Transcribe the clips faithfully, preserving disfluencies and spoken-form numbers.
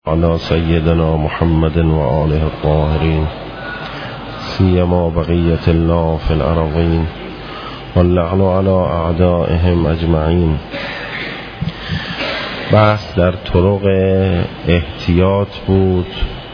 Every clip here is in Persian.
على سيدنا محمد وآله الطاهرين سيما بقية الله في الأرضين واللعن على أعدائهم أجمعين. بحث در طرق احتیاط بود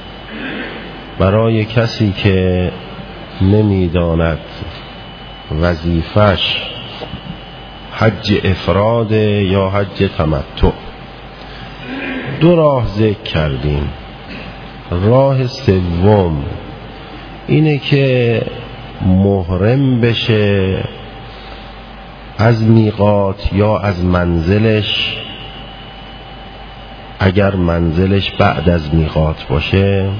برای کسی که نمیداند وظیفش حج افراد یا حج تمتع. دو راه ذکر کردیم. راه سوم اینه که محرم بشه از میقات یا از منزلش، اگر منزلش بعد از میقات باشه،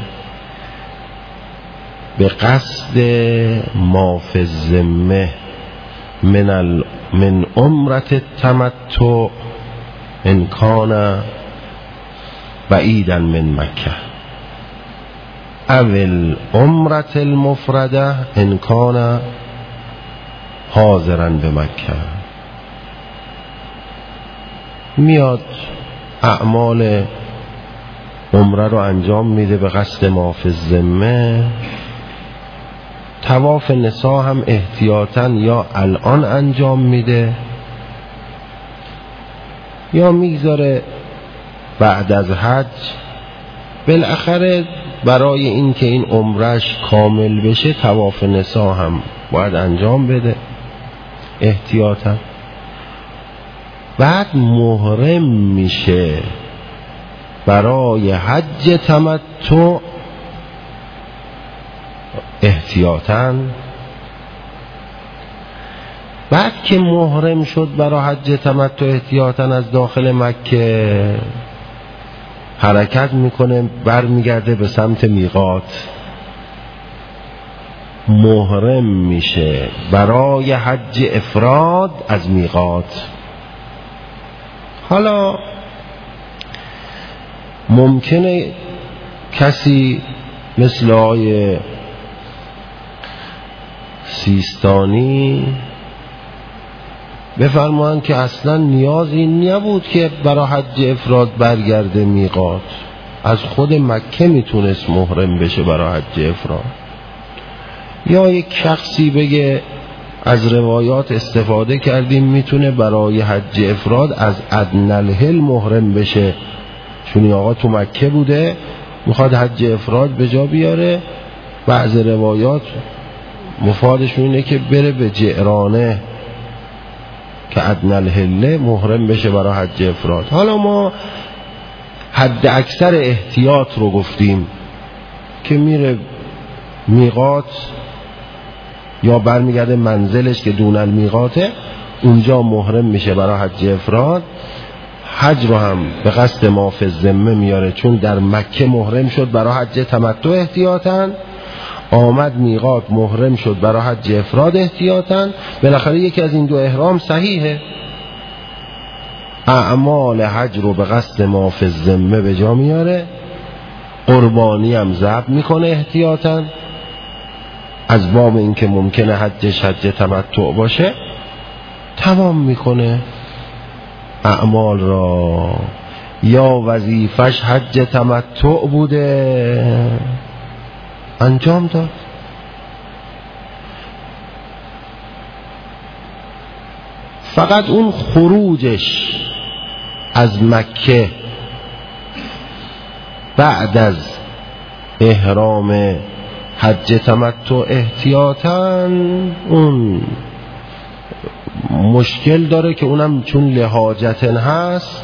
به قصد ما فی الذمه من ال من عمرة التمتع ان کان بعیدا من مکه او العمرة المفرده ان کان حاضرا به مکه. میاد اعمال عمره رو انجام میده به قصد ما فی الذمه. طواف نساء هم احتیاطاً یا الان انجام میده یا میگذاره بعد از حج. بالاخره برای این که این عمرش کامل بشه طواف نساء هم باید انجام بده احتیاطاً. بعد محرم میشه برای حج تمتع احتیاطاً. بعد که محرم شد برای حج تمتع احتیاطاً از داخل مکه حرکت میکنه، برمیگرده به سمت میقات، محرم میشه برای حج افراد از میقات. حالا ممکنه کسی مثل آقای سیستانی بفرمایند که اصلا نیازی نبود که برای حج افراد برگرده میقات، از خود مکه میتونست محرم بشه برای حج افراد. یا یک شخصی بگه از روایات استفاده کردیم میتونه برای حج افراد از ادنی الحل محرم بشه، چون آقا تو مکه بوده میخواد حج افراد به جا بیاره. بعض روایات مفادشون اینه که بره به جعرانه که ادنی الحل محرم بشه برای حج افراد. حالا ما حد اکثر احتیاط رو گفتیم که میره میقات یا برمیگرده منزلش که دون المیقاته، اونجا محرم میشه برای حج افراد. حج رو هم به قصد ما فی الذمه میاره، چون در مکه محرم شد برای حج تمتع احتیاطاً، آمد میقات محرم شد برای حج افراد احتیاطاً. بالاخره یکی از این دو احرام صحیحه، اعمال حج رو به قصد ما فی الذمه به جا میاره، قربانی هم ذبح میکنه احتیاطاً، از باب این که ممکنه حجش حج تمتع باشه تمام میکنه اعمال را. یا وظیفش حج تمتع بوده انجام داد. فقط اون خروجش از مکه بعد از احرام حج تمتع احتیاطاً اون مشکل داره که اونم چون لحاجتن هست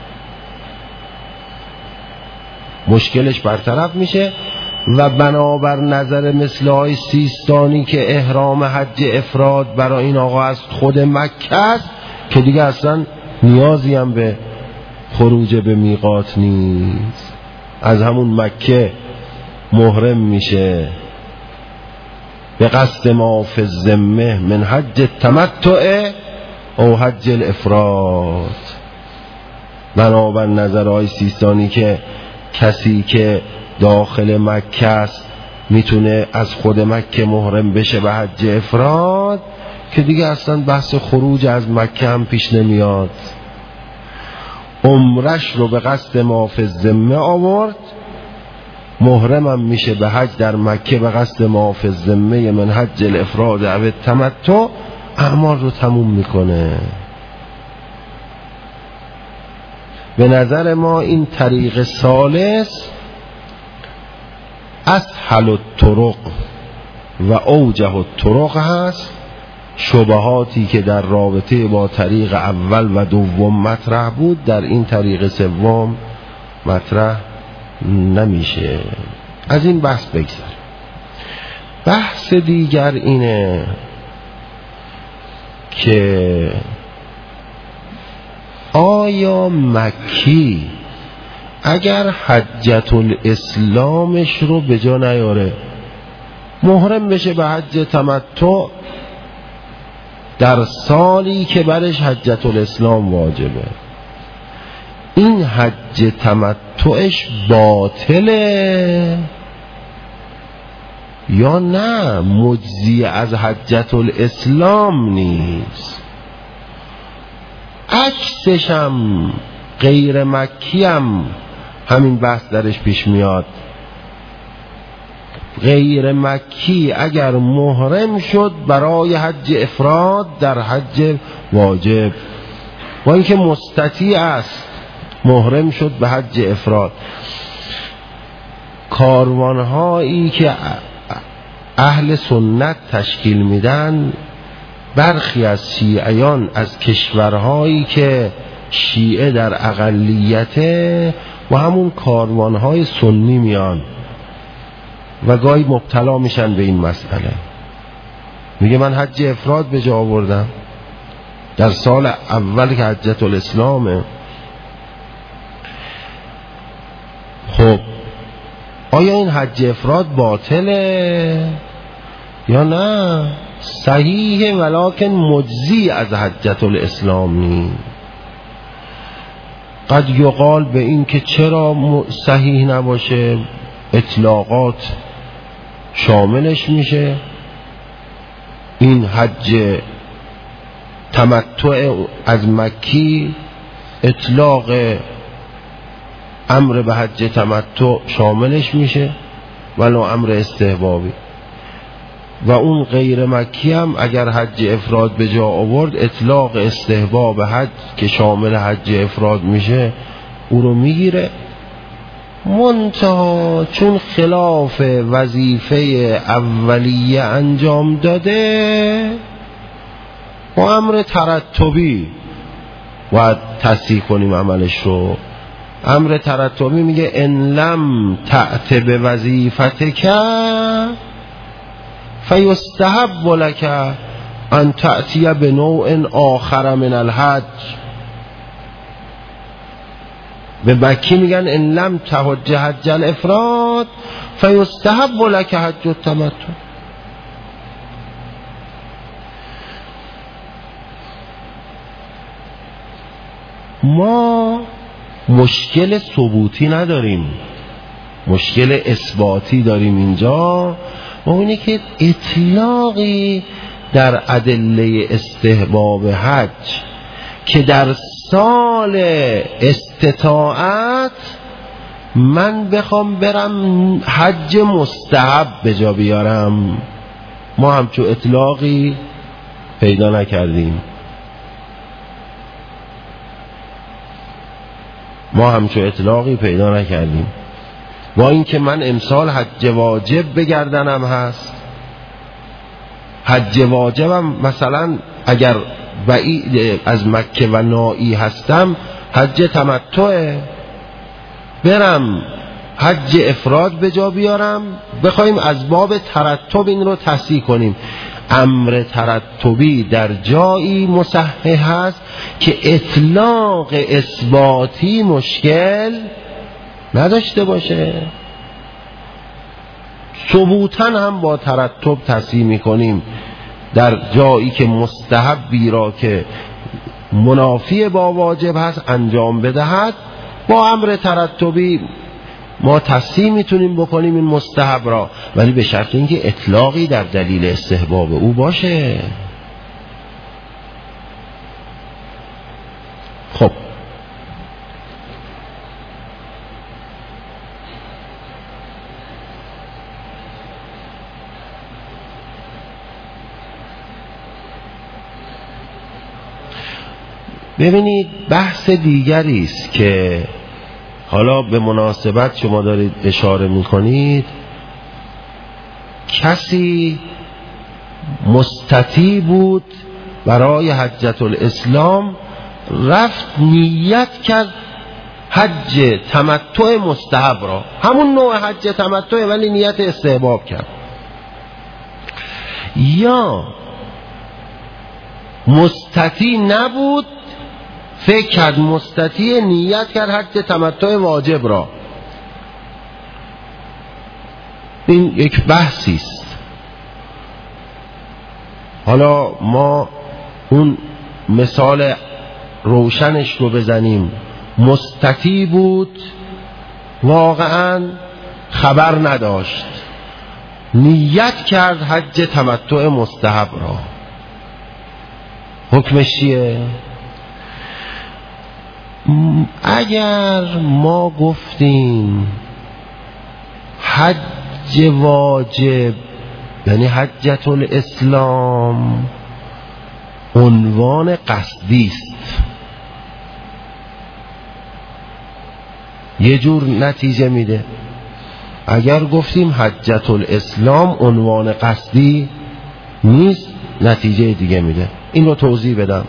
مشکلش برطرف میشه. و بنابر نظر مثل آقای سیستانی که احرام حج افراد برای این آقا از خود مکه است که دیگه اصلا نیازی هم به خروج به میقات نیست، از همون مکه محرم میشه به قصد ما فی الذمه من حج التمتع او حج الافراد. بنابر نظر آقای سیستانی که کسی که داخل مکه است میتونه از خود مکه محرم بشه به حج افراد که دیگه اصلا بحث خروج از مکه هم پیش نمیاد. عمرش رو به قصد ما فی الذمه آورد، محرمم میشه به حج در مکه به قصد ما فی الذمه من حج الافراد او التمتع، اعمال رو تموم میکنه. به نظر ما این طریق ثالث اسهل الطرق و اوجه الطرق هست. شبهاتی که در رابطه با طریق اول و دوم مطرح بود در این طریق سوم مطرح نمیشه. از این بحث بگذر. بحث دیگر اینه که آیا مکی اگر حجت الاسلامش رو به جا نیاره محرم بشه به حج تمتع در سالی که برش حجت الاسلام واجبه، این حج تمتعش باطله یا نه مجزی از حجت الاسلام نیست؟ عکسش هم غیر مکی هم همین بحث درش پیش میاد. غیر مکی اگر محرم شد برای حج افراد در حج واجب، با اینکه مستطیع است محرم شد به حج افراد، کاروانهایی که اهل سنت تشکیل میدن برخی از شیعیان از کشورهایی که شیعه در اقلیته و همون کاروانهای سنی میان و گاهی مبتلا میشن به این مسئله. میگه من حج افراد به جا آوردم در سال اول که حجت الاسلامه. خب آیا این حج افراد باطله یا نه؟ صحیح ولکن مجزی از حجت الاسلام نیست. قد یقال به این که چرا صحیح نباشه، اطلاقات شاملش میشه. این حج تمتع از مکی اطلاق امر به حج تمتع شاملش میشه ولو امر استحبابی، و اون غیر مکی هم اگر حج افراد به جا آورد اطلاق استحباب حج که شامل حج افراد میشه او رو میگیره. منتها چون خلاف وظیفه اولیه انجام داده و امر ترتبی باید تصحیح کنیم عملش رو. امر ترتبی میگه ان لم تأت به وظیفتک فیستحب لک ان تأتی به نوع آخر من الحج. به مکی میگن ان لم تحج حج الافراد فیستحب لک حج التمتع. ما مشکل ثبوتی نداریم، مشکل اثباتی داریم اینجا، و اونه که اطلاقی در ادله استحباب حج که در سال استطاعت من بخوام برم حج مستحب به جا بیارم، ما همچو اطلاقی پیدا نکردیم. ما همچو اطلاقی پیدا نکردیم. با اینکه من امسال حج واجب بگردنم هست، حج واجبم مثلا اگر بعید از مکه و نائی هستم حج تمتع برم حج افراد به جا بیارم، بخوایم از باب ترتب این رو تصحیح کنیم. امر ترتبی در جایی مصحح هست که اطلاق اثباتی مشکل نداشته باشه. ثبوتاً هم با ترتب تصحیح میکنیم در جایی که مستحبی را که منافی با واجب هست انجام بدهد، با امر ترتبی ما تصحیح میتونیم بکنیم این مستحب را، ولی به شرط اینکه اطلاقی در دلیل استحباب او باشه. خب ببینید بحث دیگری است که حالا به مناسبت شما دارید اشاره میکنید. کسی مستطیع بود برای حجة الاسلام، رفت نیت کرد حج تمتع مستحب را، همون نوع حج تمتع ولی نیت استحباب کرد. یا مستطیع نبود، فکر کرد مستطیع، نیت کرد حج تمتع واجب را. این یک بحثی است. حالا ما اون مثال روشنش رو بزنیم. مستطیع بود، واقعا خبر نداشت، نیت کرد حج تمتع مستحب را. حکمش چیه؟ اگر ما گفتیم حج واجب یعنی حجة الاسلام عنوان قصدی است، یه جور نتیجه میده. اگر گفتیم حجة الاسلام عنوان قصدی نیست، نتیجه دیگه میده. این رو توضیح بدم.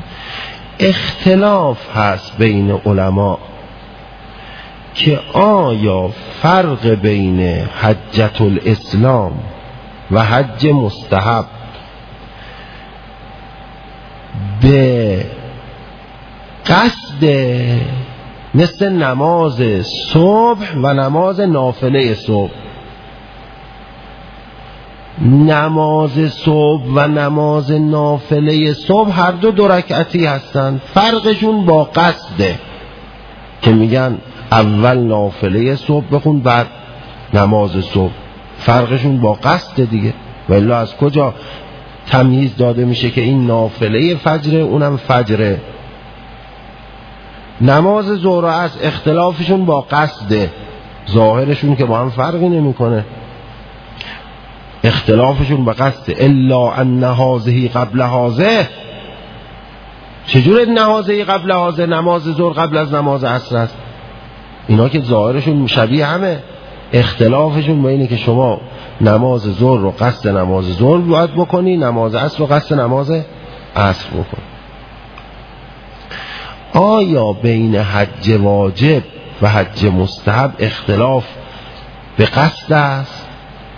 اختلاف هست بین علما که آیا فرق بین حجة الاسلام و حج مستحب به قصد مثل نماز صبح و نماز نافله صبح. نماز صبح و نماز نافله صبح هر دو دو رکعتی هستند، فرقشون با قصده که میگن اول نافله صبح بخون بعد نماز صبح، فرقشون با قصد دیگه. ولی از کجا تمییز داده میشه که این نافله فجره اونم فجره؟ نماز ظهر و عصر اختلافشون با قصده، ظاهرشون که با هم فرقی نمیکنه، اختلافشون با قصده. الا ان هذه قبل هذه، چجور نهازه قبل هذه؟ نماز ظهر قبل از نماز عصر است. اینا که ظاهرشون شبیه همه، اختلافشون با اینه که شما نماز ظهر رو قصد نماز ظهر باید بکنی، نماز عصر رو قصد نماز عصر بکنی. آیا بین حج واجب و حج مستحب اختلاف به قصد است؟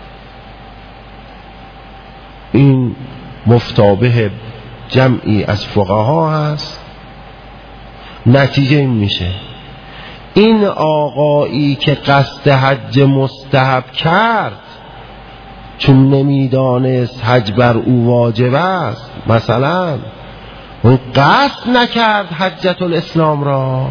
این مفتابه جمعی از فقها هست. نتیجه این میشه این آقایی که قصد حج مستحب کرد چون نمیدانست حج بر او واجب است، مثلا اون قصد نکرد حجة الاسلام را،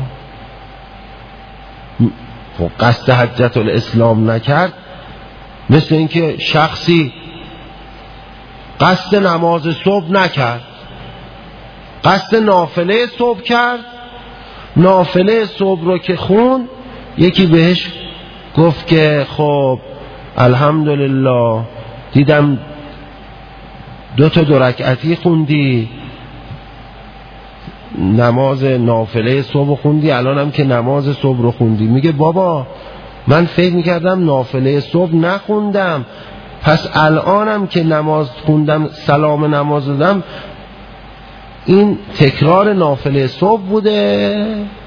خب قصد حجة الاسلام نکرد مثل اینکه شخصی قصد نماز صبح نکرد، قصد نافله صبح کرد، نافله صبح رو که خون، یکی بهش گفت که خب الحمدلله دیدم دو تا دو رکعتی خوندی، نماز نافله صبح خوندی، الانم که نماز صبح رو خوندی. میگه بابا من فکر میکردم نافله صبح نخوندم، پس الانم که نماز خوندم سلام نماز دادم این تکرار نافله صبح بوده.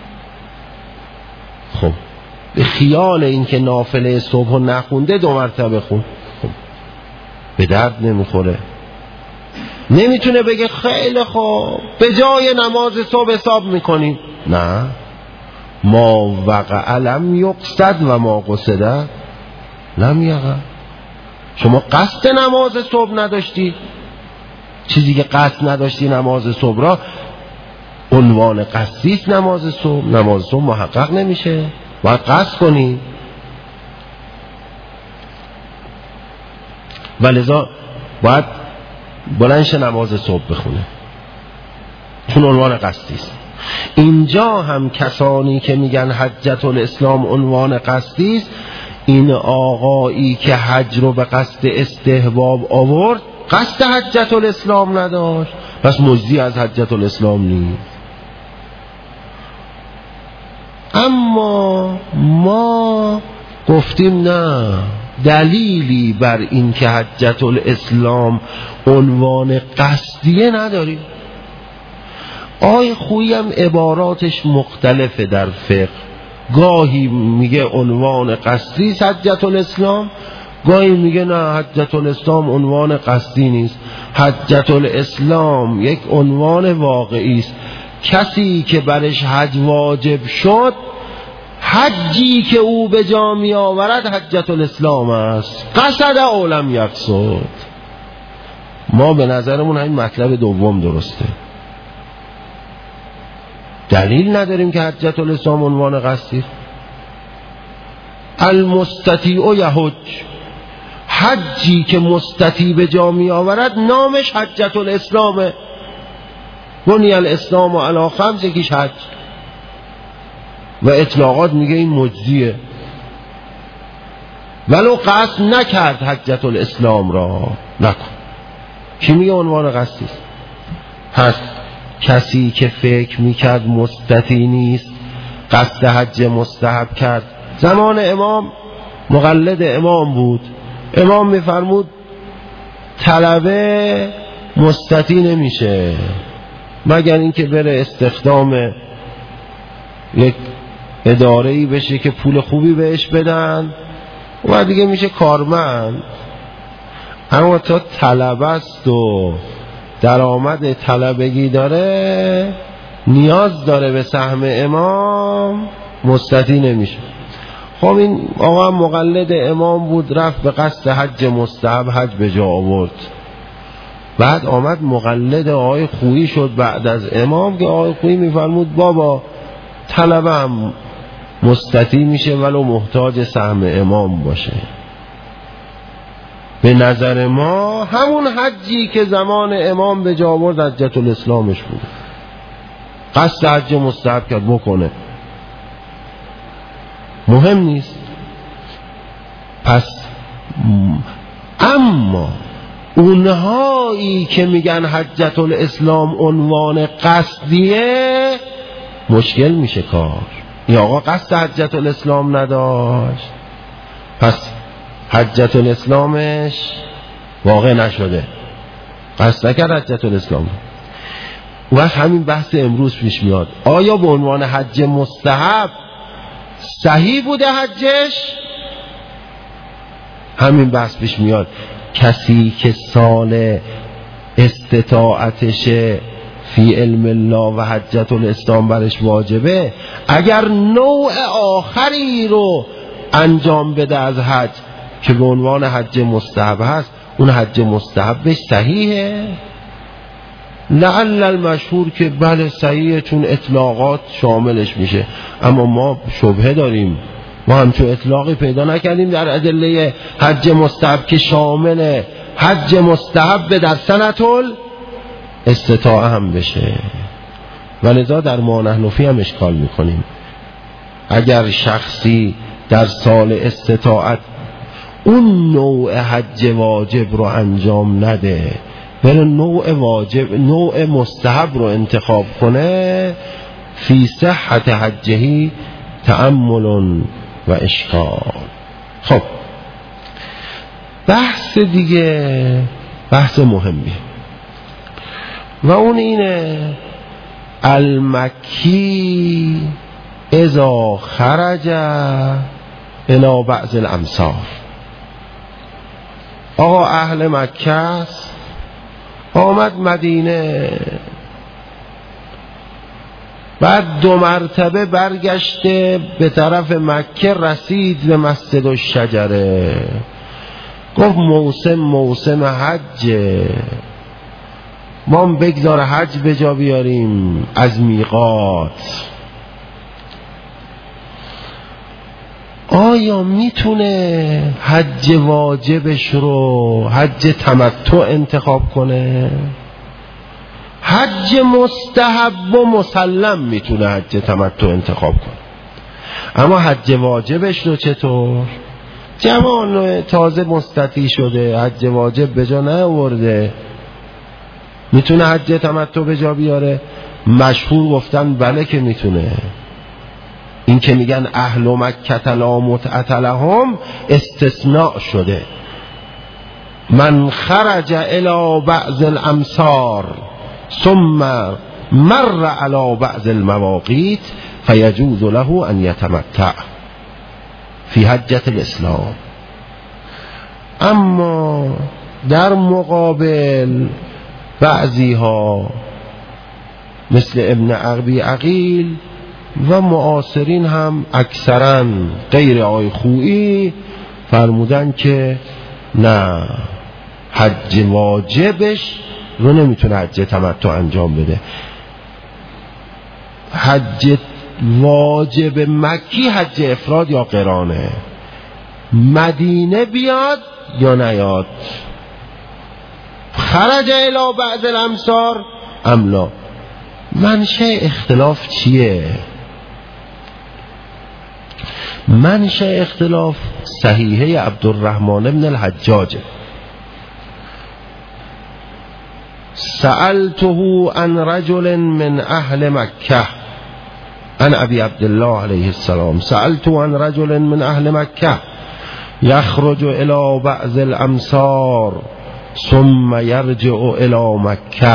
خب به خیال این که نافله صبح رو نخونده دو مرتبه خون، خب به درد نمیخوره. نمیتونه بگه خیلی خوب به جای نماز صبح حساب میکنیم. نه، ما وقع لم یقصد و ما قصد لم یقع. شما قصد نماز صبح نداشتی، چیزی که قصد نداشتی نماز صبح را عنوان قصدی است. نماز صبح نماز صبح محقق نمیشه، باید قصد کنی. ولذا باید بلندش نماز صبح بخونه چون عنوان قصدی است. اینجا هم کسانی که میگن حجة الاسلام عنوان قصدی است، این آقایی که حج رو به قصد استحباب آورد قصد حجة الاسلام نداشت، پس مجزی از حجة الاسلام نیست. اما ما گفتیم نه، دلیلی بر این که حجة الاسلام عنوان قصدیه نداریم. آی خویی هم عباراتش مختلفه در فقه، گاهی میگه عنوان قصدی حجة الاسلام، گاهی میگه نه حجة الاسلام عنوان قصدی نیست، حجة الاسلام یک عنوان واقعی است. کسی که برش حج واجب شد، حجی که او به جا می آورد حجة الاسلام است، قصد او لم یقصد. ما به نظرمون همین مطلب دوم درسته، دلیل نداریم که حجة الاسلام عنوان قصدی. المستطیع یحج، حجی که مستطیع به جا می آورد نامش حجة الاسلامه. بنی الاسلام علی خمس، یکیش حج و اطلاقات میگه این مجزیه، ولو قصد نکرد حجة الاسلام را نکن. کی میگه عنوان قصدی است؟ پس کسی که فکر میکرد مستطیع نیست، قصد حج مستحب کرد. زمان امام مقلد امام بود، امام میفرمود طلبه مستطیع نمیشه مگر اینکه بره استخدام یک اداره‌ای بشه که پول خوبی بهش بدن و دیگه میشه کارمند. اما تا طلبه است و درآمد طلبگی داره، نیاز داره به سهم امام، مستطیع نمیشه. خب این آقا مقلد امام بود، رفت به قصد حج مستحب، حج به جا آورد. بعد آمد مقلد آقای خویی شد بعد از امام که آقای خویی میفرمود بابا طلبه هم مستطیع میشه ولو محتاج سهم امام باشه. به نظر ما همون حجی که زمان امام به جا آورد حجة الاسلامش بود، قصد حج مستحب کرد بکنه، مهم نیست. پس اما اونهایی که میگن حجة الاسلام عنوان قصدیه، مشکل میشه کار. یا آقا قصد حجة الاسلام نداشت، پس حجة الاسلامش واقع نشده، قصد نکرد حجة الاسلام. و همین بحث امروز پیش میاد، آیا به عنوان حج مستحب صحیح بوده حجش؟ همین بحث پیش میاد. کسی که سال استطاعتش فی علم الله و حجة الاسلام برش واجبه، اگر نوع آخری رو انجام بده از حج که به عنوان حج مستحب هست، اون حج مستحبش صحیحه؟ لعل المشهور که بله صحیحه، چون اطلاقات شاملش میشه. اما ما شبهه داریم، ما همچون اطلاقی پیدا نکردیم در ادله حج مستحب که شامل حج مستحب در سنة الاستطاعه هم بشه. ولذا در ما نحن فی هم اشکال میکنیم. اگر شخصی در سال استطاعت اون نوع حج واجب رو انجام نده، بره نوع واجب نوع مستحب رو انتخاب کنه، فی صحت حجهی تأمل و اشکال. خب بحث دیگه، بحث مهمیه و اون اینه المکی اذا خرج الى بعض الامصار. آقا اهل مکه است، آمد مدینه، بعد دو مرتبه برگشته به طرف مکه، رسید به مسجد الشجره، گفت موسم موسم حجه، ما بگذار حج به جا بیاریم از میقات. آیا میتونه حج واجبش رو حج تمتع انتخاب کنه؟ حج مستحب و مسلم میتونه حج تمتع انتخاب کنه، اما حج واجبش رو چطور؟ جوان تازه مستطیع شده، حج واجب به جا نیاورده، میتونه حج تمتع به جا بیاره؟ مشهور گفتن بله که میتونه. این که میگن اهل مکه لا متعة لهم استثناء شده. من خرج الى بعض الامصار ثم مر على بعض المواقیت فیجوز له ان یتمتع فی حجة الاسلام. اما در مقابل بعضی ها مثل ابن ابی عقیل و معاصرین هم اکثرا غیر آی خویی فرمودن که نه، حج واجبش رو نمیتونه حج تمتع انجام بده. حج واجب مکی حج افراد یا قرانه، مدینه بیاد یا نیاد، خرج الی بعض الامصار املا. منشأ اختلاف چیه؟ منشأ اختلاف صحیحه عبدالرحمن بن الحجاج. سألته عن رجل من اهل مکه عن ابي عبد الله علیه السلام سألته عن رجل من اهل مکه یخرج الى بعض الامصار ثم یرجع الى مکه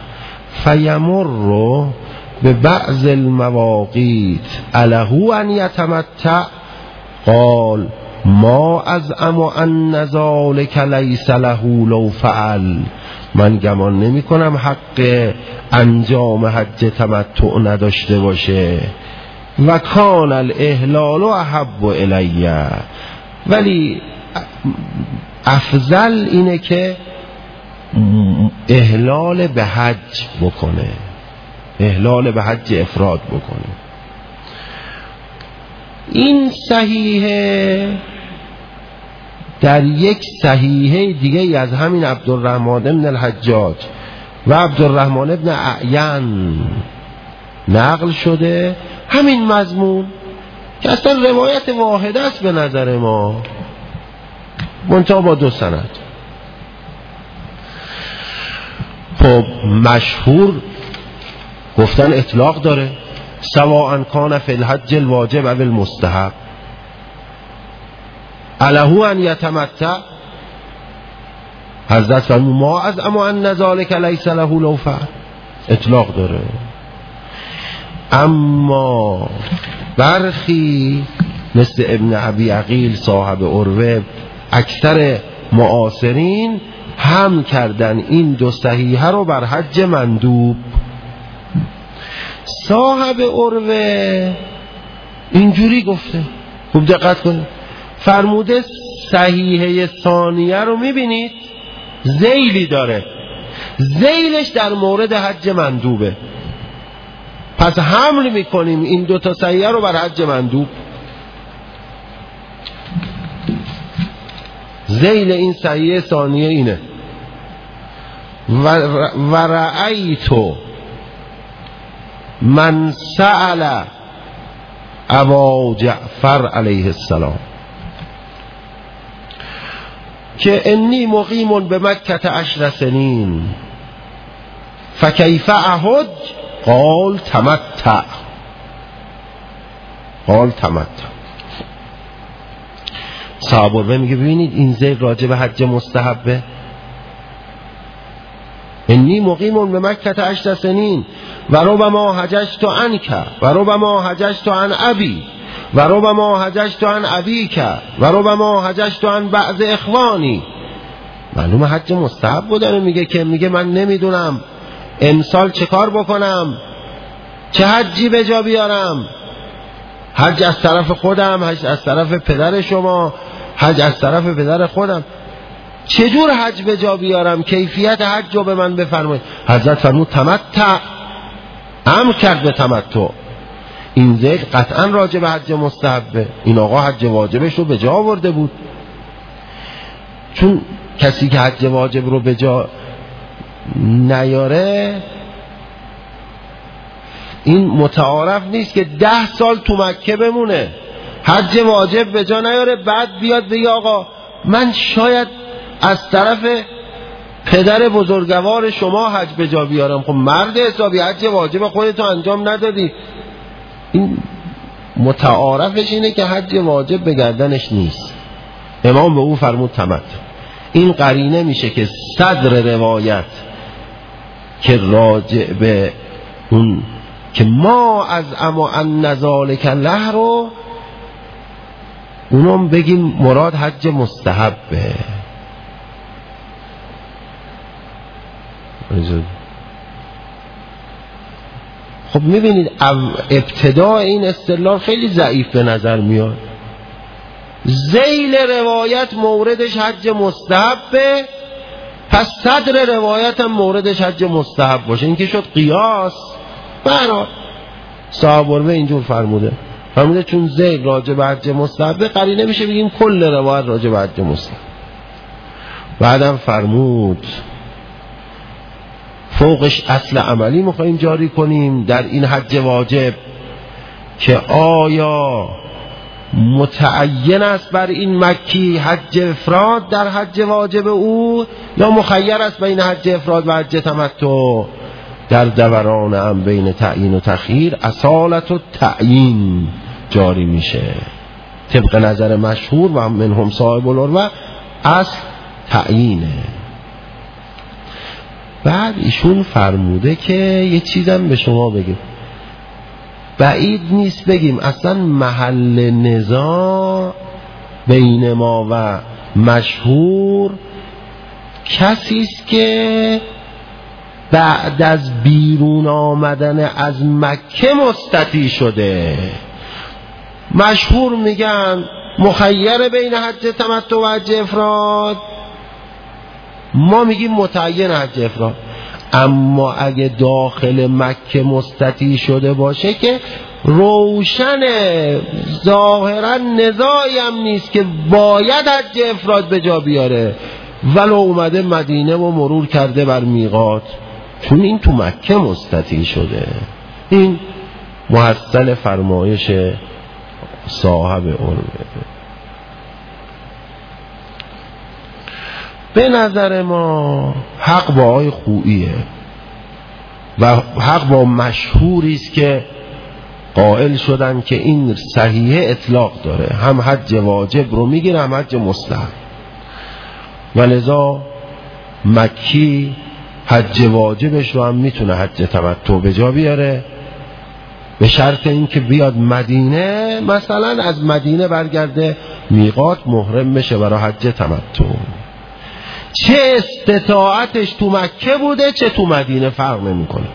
فیمر ببعض المواقیت اله ان یتمتع؟ قال ما ازعم ان ذلک لیس له لو فعل. من گمان نمی کنم حق انجام حج تمتع نداشته باشه. و کان الاحلال احب الی، ولی افضل اینه که احلال به حج بکنه، احلال به حج افراد بکنه. این صحیحه در یک صحیحه دیگه از همین عبدالرحمن بن الحجاج و عبدالرحمن بن اعین نقل شده، همین مضمون که اصلا روایت واحده است به نظر ما، منتها با دو سند. خب مشهور گفتن اطلاق داره، سواء کان فی الحج الواجب او المستحب اله ان یتمتع. حضرت فرمود ما از اما ان ذلک لیس له لو فعل، اطلاق داره. اما برخی مثل ابن ابی عقیل صاحب عروه، اکثر معاصرین هم کردن این دو صحیحه رو بر حج مندوب. صاحب عروه اینجوری گفته، خوب دقت کنید، فرموده صحیحه ثانیه رو میبینید ذیلی داره، ذیلش در مورد حج مندوبه، پس حمل میکنیم این دو تا صحیحه رو بر حج مندوب. ذیل این صحیحه ثانیه اینه و رأیتو من سأل ابا جعفر علیه السلام که انی مقیم به مکه عشر سنین فکیف احج؟ قال تمتع. قال تمتع. صحابه میگه ببینید این ذیل راجع به حج مستحبه. انی مقیم به مکه عشر سنین و ربما حججت عنک و ربما حججت عن ابی و ربما حججت عن ابیک و ربما حججت عن بعض اخوانی. معلومه حج مستحب بودن. میگه که میگه من نمیدونم امسال چه کار بکنم، چه حجی به جا بیارم، حج از طرف خودم، حج از طرف پدر شما، حج از طرف پدر خودم، چجور حج به جا بیارم، کیفیت حج رو به من بفرمایید. حضرت فرمود تمتع، امر کرد به تمتع. این ذکر قطعا راجع به حج مستحبه، این آقا حج واجبش رو به جا آورده بود، چون کسی که حج واجب رو به جا نیاره این متعارف نیست که ده سال تو مکه بمونه حج واجب به جا نیاره، بعد بیاد بگه آقا من شاید از طرف پدر بزرگوار شما حج به جا بیارم. خب مرد حسابی حج واجب خودتو انجام ندادی. این متعارفش اینه که حج واجب به گردنش نیست. امام به او فرمود تمتع. این قرینه میشه که صدر روایت که راجع به اون که ما از اما ان ذالک له رو اونم بگیم مراد حج مستحبه. خب میبینید ابتدا این استدلال خیلی ضعیف به نظر میاد. ذیل روایت موردش حج مستحبه، پس صدر روایت هم موردش حج مستحب باشه. این که شد قیاس. برای صاحب العلم اینجور فرموده فرموده چون ذیل راجع به حج مستحبه، قرینه میشه بگیم کل روایت راجع به حج مستحب. بعدم فرمود فوقش اصل عملی میخواییم جاری کنیم در این حج واجب که آیا متعین است بر این مکی حج افراد در حج واجب او یا مخیر است بین حج افراد و حج تمتع. در دوران هم بین تعیین و تخییر اصالت و تعیین جاری میشه طبق نظر مشهور و منهم صاحب العروة اصل تعیینه. بعد ایشون فرموده که یه چیزم به شما بگیم، بعید نیست بگیم اصلا محل نزاع بین ما و مشهور کسی است که بعد از بیرون آمدن از مکه مستطیع شده. مشهور میگن مخیر بین حج تمتع و حج افراد، ما میگیم متعین حج افراد. اما اگه داخل مکه مستطیع شده باشه که روشنه، ظاهرا نزاعی هم نیست که باید حج افراد به جا بیاره ولو اومده مدینه و مرور کرده بر میقات، چون این تو مکه مستطیع شده. این محصل فرمایش صاحب علمه. به نظر ما حق با آقای خوئیه و حق با مشهوری است که قائل شدن که این صحیحه اطلاق داره، هم حج واجب رو میگیره هم حج مستحب، و لذا مکی حج واجبش رو هم میتونه حج تمتع به جا بیاره، به شرط اینکه بیاد مدینه، مثلا از مدینه برگرده میقات محرم بشه برای حج تمتع. چه استطاعتش تو مکه بوده چه تو مدینه فرق نمیکنه.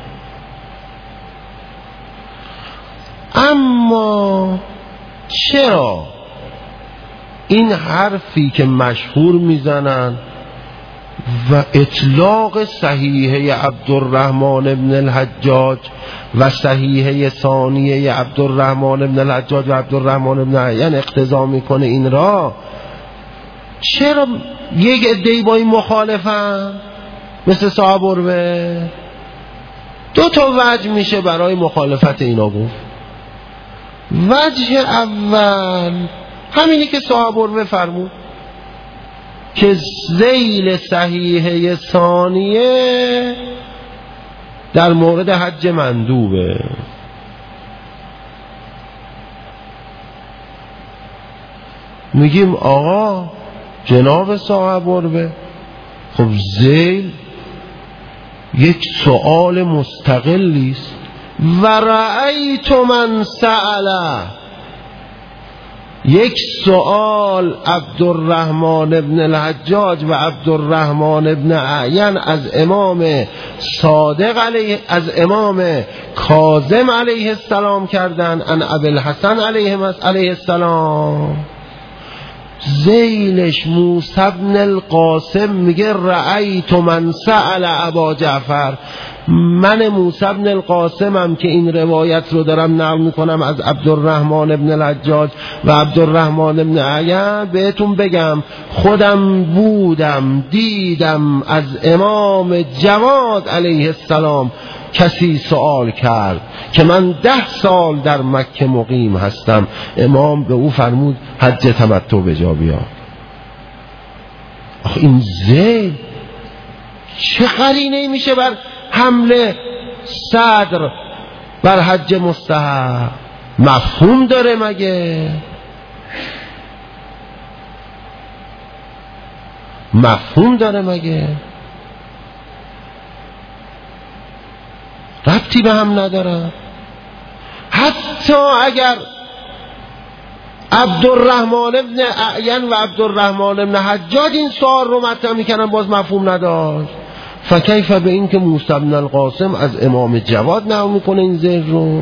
اما چرا این حرفی که مشهور میزنن و اطلاق صحیحه عبدالرحمن ابن الحجاج و صحیحه ثانیه عبدالرحمن ابن الحجاج و عبدالرحمن ابن عیان اقتضا میکنه این را، چرا یک عده‌ای با این مخالفن مثل صاحب العروة؟ دو تا وجه میشه برای مخالفت اینا گفت. وجه اول همینی که صاحب العروة فرمود که ذیل صحیحه ثانیه در مورد حج مندوبه. میگیم آقا جناب صاحب العروة، خب ذیل یک سؤال مستقلی است. و رأیت من سأله، یک سؤال عبدالرحمن ابن الحجاج و عبدالرحمن ابن عیان از امام صادق علیه از امام کاظم علیه السلام کردن ان ابوالحسن علیه علیه السلام. ذیلش موسی بن القاسم میگه رأیت من سأل ابا جعفر، من موسی بن القاسمم که این روایت رو دارم نقل میکنم از عبدالرحمن ابن الحجاج و عبدالرحمن ابن عیان. بهتون بگم خودم بودم دیدم از امام جواد علیه السلام کسی سوال کرد که من ده سال در مکه مقیم هستم، امام به او فرمود حج تمتع به جا بیار. آخه این ذیل چه قرینه‌ای میشه بر حمله صدر بر حج مستحب؟ مفهوم داره مگه؟ مفهوم داره مگه؟ ربطی به هم نداره. حتی اگر عبدالرحمن ابن اعین و عبدالرحمن ابن حجاج این سوال رو مطرح میکنن باز مفهوم نداشت، فکیف به این که موسی بن القاسم از امام جواد نقل میکنه این ذکر رو.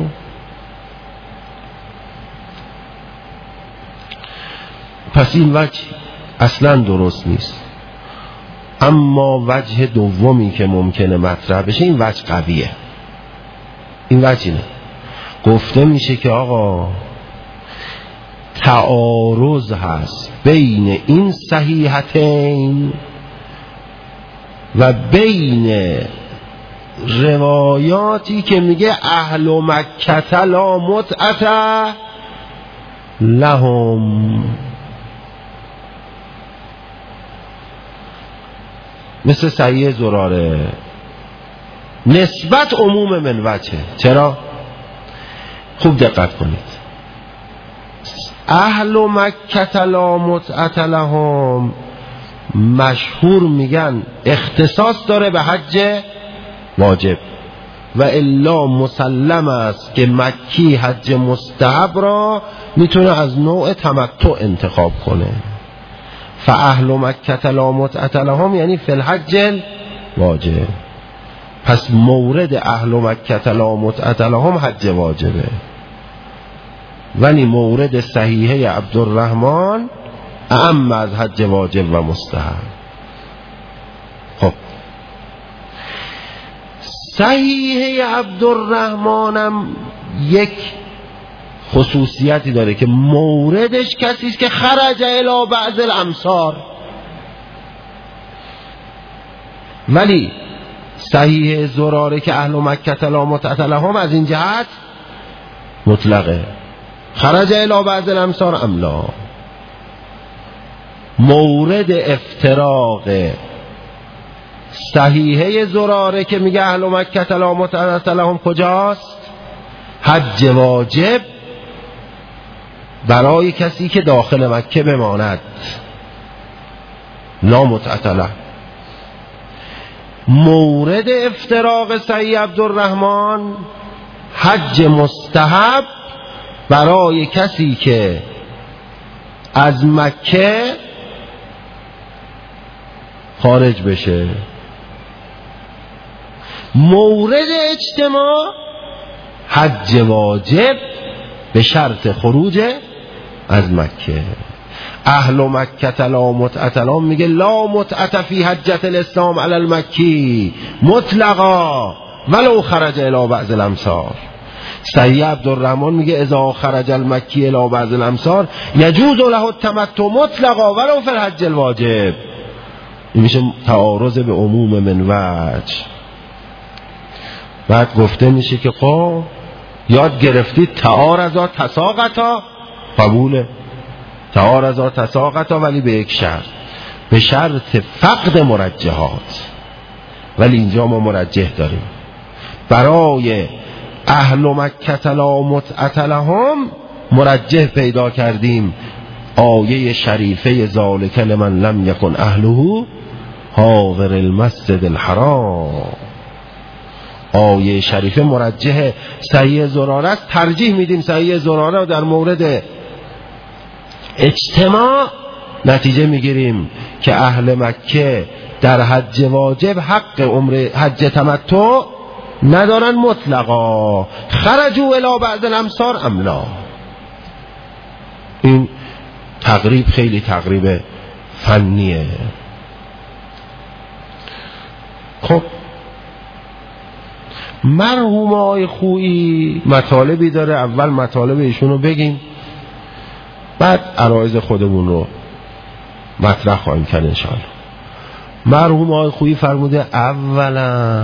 پس این وجه اصلا درست نیست. اما وجه دومی که ممکنه مطرح بشه این وجه قویه. این وجه اینه، گفته میشه که آقا تعارض هست بین این صحیحتین و بین روایاتی که میگه اهل مکه لا متعه لهم، مثل صحیح زراره، نسبت عموم من وجهه. چرا؟ خوب دقت کنید. اهل مکه لا متعه لهم مشهور میگن اختصاص داره به حج واجب و الا مسلم است که مکی حج مستحب را میتونه از نوع تمتع انتخاب کنه. فاهل مکه لا متعه لهم یعنی فی الحج واجب. پس مورد اهل مکه لا متعه لهم حج واجبه، ولی مورد صحیحه عبدالرحمن اعم از حج واجب و مستحب. خب صحیحه عبدالرحمنم یک خصوصیتی داره که موردش کسی است که خرج الی بعض الامصار، ولی صحیح زراره که اهل مکه لا متعه لهم از این جهت مطلقه، خرج الی بعض الامصار ام لا. مورد افتراق صحیحه زراره که میگه اهل مکه لا متعه لهم کجاست؟ حج واجب برای کسی که داخل مکه بماند، لا متعه له. مورد افتراق صحیح عبدالرحمن حج مستحب برای کسی که از مکه خارج بشه. مورد اجتماع حج واجب به شرط خروج از مکه. اهل مکه لا متعه لهم میگه لا متعه فی حجة الاسلام علی المکی مطلقا ولو خرج الی بعض الامصار. صحیح عبدالرحمن میگه اذا خرج المکی الی بعض الامصار یجوز له التمتع مطلقا ولو فی الحج الواجب. این میشه تعارض به عموم من وجه. بعد گفته میشه که خب یاد گرفتید تعارضا تساقطا، قبوله، تعارضا تساقطا ولی به یک شرط، به شرط فقد مرجحات. ولی اینجا ما مرجح داریم. برای اهل مکه لا متعه لهم مرجح پیدا کردیم آیه شریفه ذالک لمن لم یکن اهله حاضر المسجد الحرام. آیه شریفه مرجح صحیح زراره است. ترجیح میدیم صحیح زراره در مورد اجتماع. نتیجه میگیریم که اهل مکه در حج واجب حق عمره حج تمتع ندارن مطلقا، خرجوا الی بعض الامصار ام لا. این تقریب خیلی تقریب فنیه. خب مرحوم آقای خویی مطالبی داره، اول مطالب ایشونو بگیم بعد عرایض خودمون رو مطرح خواهیم کرد انشاءالله. مرحوم آقای خویی فرموده اولا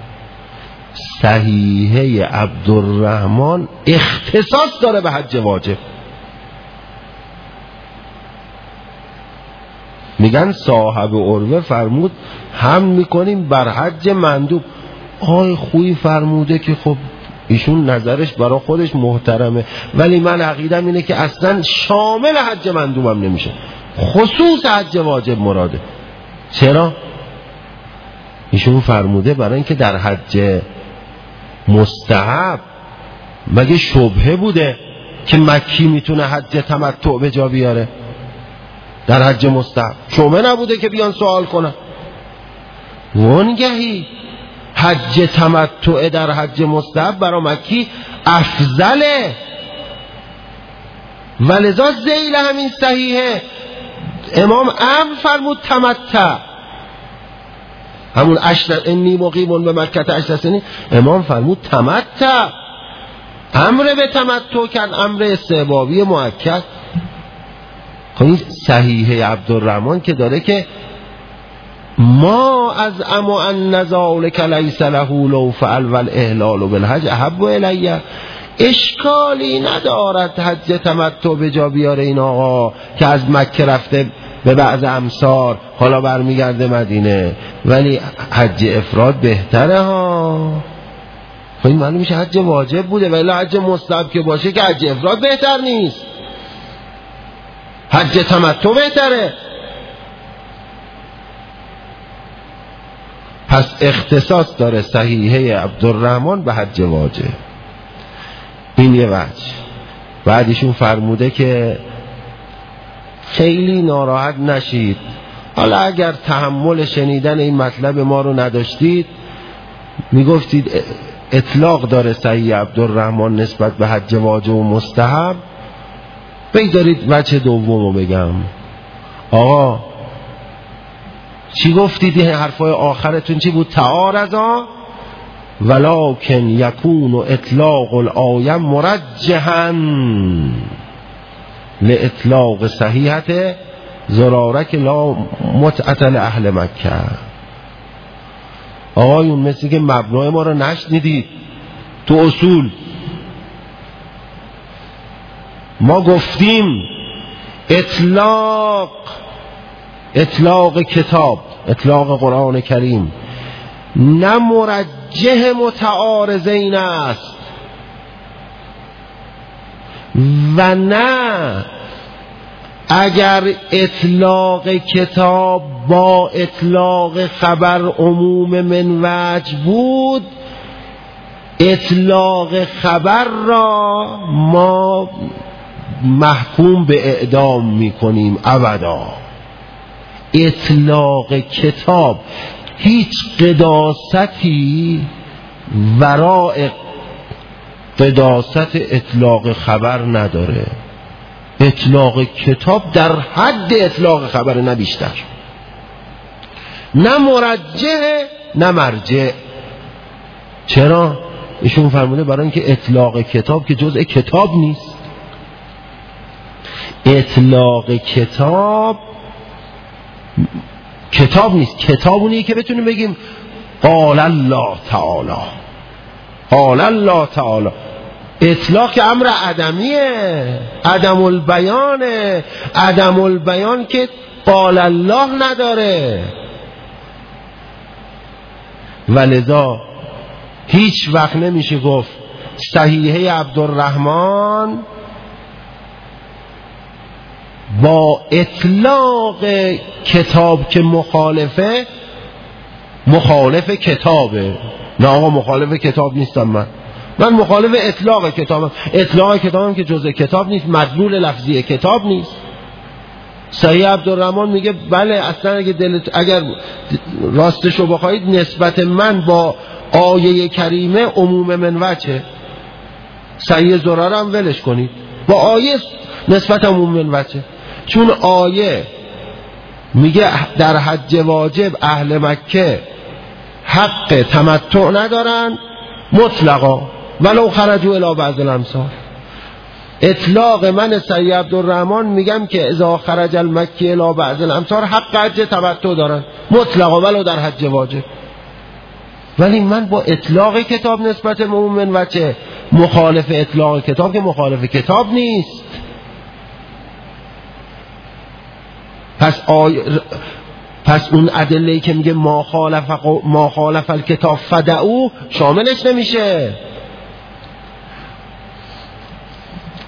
صحیحه عبدالرحمن اختصاص داره به حج واجب. میگن صاحب عروه فرمود هم میکنیم بر حج مندوب. آقای خویی فرموده که خب ایشون نظرش برای خودش محترمه، ولی من عقیدم اینه که اصلا شامل حج مندوبم نمیشه، خصوص حج واجب مراده. چرا؟ ایشون فرموده برای اینکه در حج مستحب مگه شبهه بوده که مکی میتونه حج تمتع به جا بیاره؟ در حج مستحب شبهه نبوده که بیان سوال کنن. وانگهی حج تمتع در حج مستحب برای مکی افضله، ولذا ذیل همین صحیحه امام امر فرمود تمتع، همون عشر انی مقیم به مکه عشر سنین، امام فرمود تمتع، امر به تمتع کرد، امر استحبابی مؤکد. خب این صحیحه عبدالرحمن که داره که ما از امو ان ذلک لیس له لو فعل والاهلال بالحج احب الی، اشکالی ندارد حج تمتع به جا بیاره این آقا که از مکه رفته به بعض امصار حالا برمیگرده مدینه، ولی حج افراد بهتره ها. خب این معلوم میشه حج واجب بوده، ولی حج مستحب که باشه که حج افراد بهتر نیست، حج تمتع بهتره. پس اختصاص داره صحیحه عبدالرحمن به حج واجب. این یه وجه. بعدشون فرموده که خیلی ناراحت نشید، حالا اگر تحمل شنیدن این مطلب ما رو نداشتید میگفتید اطلاق داره صحیح عبدالرحمن نسبت به حج واجب و مستحب، بگذارید وجه دومو بگم. آقا چی گفتید؟ این حرفای آخرتون چی بود؟ تعارضا ولکن یکون اطلاق الآیه مرجحا لاطلاق صحیحت زرارک لا متعت اهل مکه. آقایون مثل که مبنای ما رو نشنیدید. تو اصول ما گفتیم اطلاق اطلاق کتاب، اطلاق قرآن کریم نه مرجح متعارضین است و نه اگر اطلاق کتاب با اطلاق خبر عموم من وجه بود، اطلاق خبر را ما محکوم به اعدام میکنیم ابدا. اطلاق کتاب هیچ قداستی وراء قداست اطلاق خبر نداره. اطلاق کتاب در حد اطلاق خبر، نه بیشتر، نه مرجح نه مرجع. چرا؟ ایشون فرموده برای اینکه اطلاق کتاب که جزء کتاب نیست. اطلاق کتاب کتاب نیست. کتاب اونیه که بتونیم بگیم قال الله تعالی، قال الله تعالی. اطلاق که امر عدمیه، عدم البیانه. عدم البیان که قال الله نداره. ولذا هیچ وقت نمیشه گفت صحیحه عبدالرحمن با اطلاق کتاب که مخالفه مخالف کتابه. نه آقا مخالف کتاب نیستم، من من مخالف اطلاق کتابم. اطلاق کتابم که جزء کتاب نیست، مدلول لفظی کتاب نیست. صحیح عبدالرحمن میگه بله اصلا اگه دلت اگر راستشو بخواید نسبت من با آیه کریمه عموم من وجه، صحیح زراره هم ولش کنید، با آیه نسبت عموم من وجه. چون آیه میگه در حج واجب اهل مکه حق تمتع ندارن مطلقا ولو خرجوا الی بعض الامصار. اطلاق من صحیح عبدالرحمن میگم که اذا خرج المکی الی بعض الامصار حق حج تمتع دارن مطلقا ولو در حج واجب. ولی من با اطلاق کتاب نسبت عموم من وجه مخالف اطلاق کتاب که مخالف کتاب نیست. پس آی... پس اون ادله‌ای که میگه ما خالف ما خالف الکتاب فدعو شاملش نمیشه.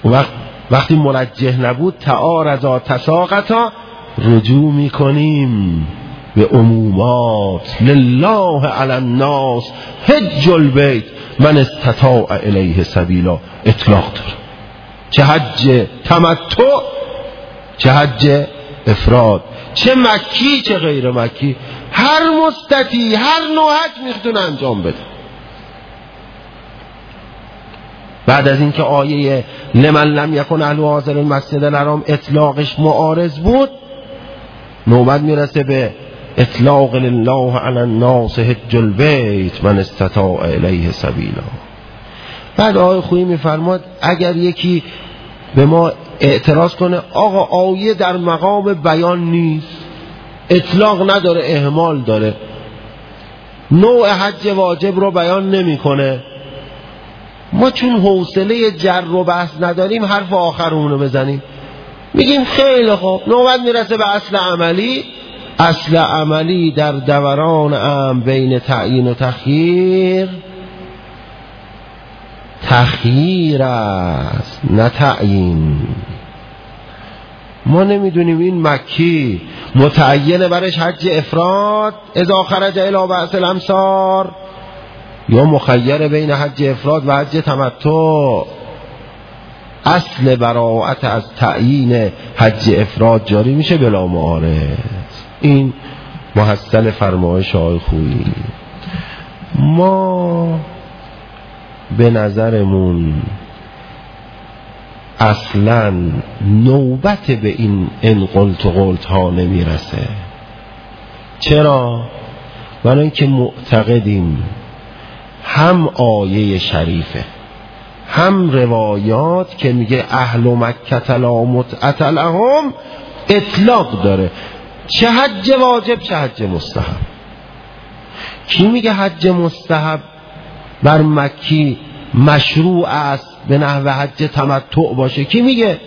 وقت وقتی مرجح نبود تعارضا تساقطا رجوع میکنیم به عمومات. لله علی الناس حج البیت من استطاع الیه سبیلا اطلاق داره. چه حج تمتع، چه حج افراد، چه مکی چه غیر مکی، هر مستطیع هر نوع حج میتونه انجام بده. بعد از اینکه آیه لمن لم یکن اهل حاضر المسجد الحرام اطلاقش معارض بود، نوبت میرسه به اطلاق لله علی الناس حج البیت من استطاع الیه سبیلا. بعد آیه خویی میفرماد اگر یکی به ما اعتراض کنه آقا آیه در مقام بیان نیست، اطلاق نداره، اهمال داره، نوع حج واجب رو بیان نمیکنه، ما چون حوصله جر و بحث نداریم حرف آخرمون رو بزنیم، میگیم خیلی خوب. نوبت میرسه به اصل عملی. اصل عملی در دوران ام بین تعیین و تخییر تخییر است نه تعیین. ما نمیدونیم این مکی متعین برش حج افراد اذا خرج الی بعض الامصار یا مخیر بین حج افراد و حج تمتع. اصل براءت از تعیین حج افراد جاری میشه بلا معارض. این محصل فرمایش آقای خویی. ما به نظرمون اصلا نوبت به این ان قلت و قلت ها نمیرسه. چرا؟ برای اینکه معتقدیم هم آیه شریفه هم روایات که میگه اهل مکه لا متعة لهم اطلاق داره، چه حج واجب چه حج مستحب. کی میگه حج مستحب بر مکی مشروع است به نحو حج تمتع باشه؟ کی میگه؟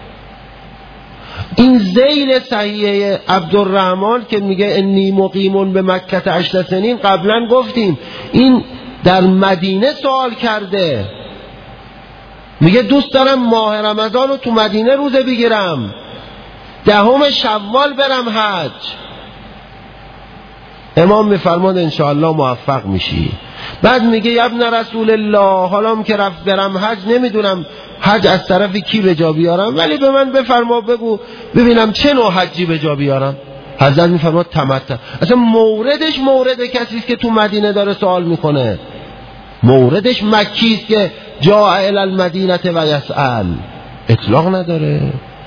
این ذیل صحیح عبدالرحمن که میگه انی مقیمون به مکه عشر سنین، قبلا گفتیم این در مدینه سوال کرده، میگه دوست دارم ماه رمضان رو تو مدینه روزه بگیرم، دهم شوال برم حج. امام میفرماد انشاءالله موفق میشی. بعد میگه یا ابن رسول الله حالا که رفت برم حج نمیدونم حج از طرف کی به جا بیارم، ولی به من بفرما بگو ببینم چه نوع حجی به جا بیارم. حضرت میفرماد تمتع. اصلا موردش مورد کسی است که تو مدینه داره سوال میکنه، موردش مکی است که جاء الی المدینه و یسأل، اطلاق نداره.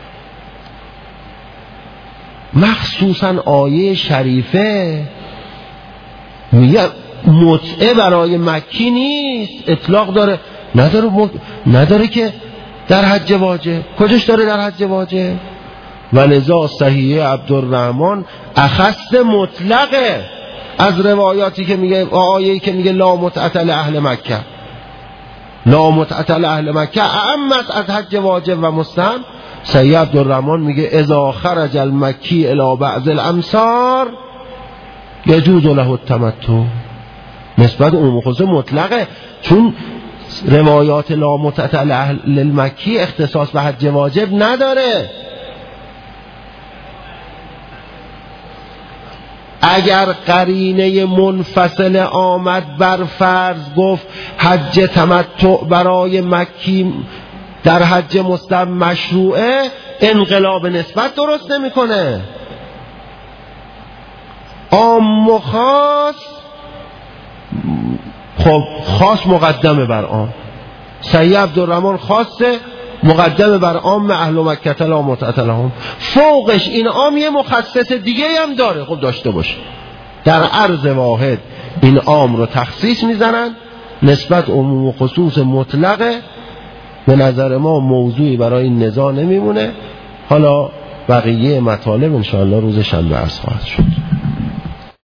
مخصوصا آیه شریفه میگه متعه برای مکی نیست، اطلاق داره. نداره م... نداره که در حج واجب. کجاش داره در حج واجب؟ ولذا صحیح عبدالرحمن اخص مطلقه از روایاتی که میگه آیه‌ای که میگه لا متعة لأهل مکه، لا متعة لأهل مکه اعمت از حج واجب و مستحب. صحیح عبدالرحمن میگه اذا خرج المکی الی بعض الامصار یجوز له التمتع. نسبت عموم خصوص مطلقه، چون روایات لا متعة لأهل المکی اختصاص به حج واجب نداره. اگر قرینه منفصل آمد بر فرض گفت حج تمتع برای مکی در حج مستحب مشروعه، انقلاب نسبت درست نمیکنه. عام و خاص، خب خاص مقدمه بر عام. صحیح عبدالرحمن خاصه مقدمه بر عام اهل مکه لا متعة لهم. فوقش این عام یه مخصص دیگه هم داره، خب داشته باشه. در عرض واحد این عام رو تخصیص میزنن، نسبت عموم و خصوص مطلقه. به نظر ما موضوعی برای این نزاع نمیمونه. حالا بقیه مطالب انشاءالله روز شنبه عرض خواهد شد.